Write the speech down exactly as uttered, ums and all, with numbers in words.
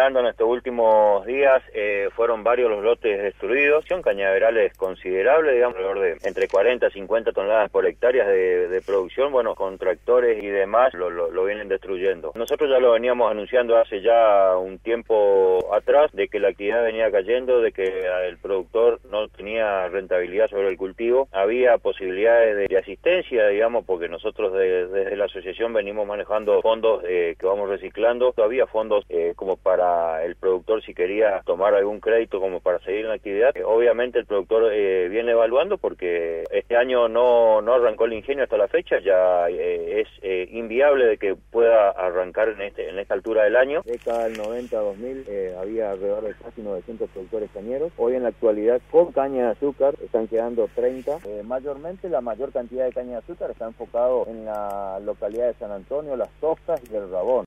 generando en estos últimos días, eh, fueron varios los lotes destruidos, son cañaverales considerables, digamos, alrededor de entre cuarenta y cincuenta toneladas por hectárea de, de producción, bueno, con tractores y demás lo, lo, lo vienen destruyendo. Nosotros ya lo veníamos anunciando hace ya un tiempo atrás, de que la actividad venía cayendo, de que el productor no tenía rentabilidad sobre el cultivo, había posibilidades de, de asistencia, digamos, porque nosotros de, desde la asociación venimos manejando fondos eh, que vamos reciclando, todavía fondos eh, como para el productor si quería tomar algún crédito como para seguir en la actividad. Eh, obviamente el productor eh, viene evaluando porque este año no, no arrancó el ingenio hasta la fecha, ya eh, es eh, inviable de que pueda arrancar en este en esta altura del año. Década del noventa a dos mil eh, había alrededor de casi novecientos productores cañeros. Hoy en la actualidad con caña de azúcar están quedando treinta. Eh, mayormente la mayor cantidad de caña de azúcar está enfocado en la localidad de San Antonio, Las Toscas y El Rabón.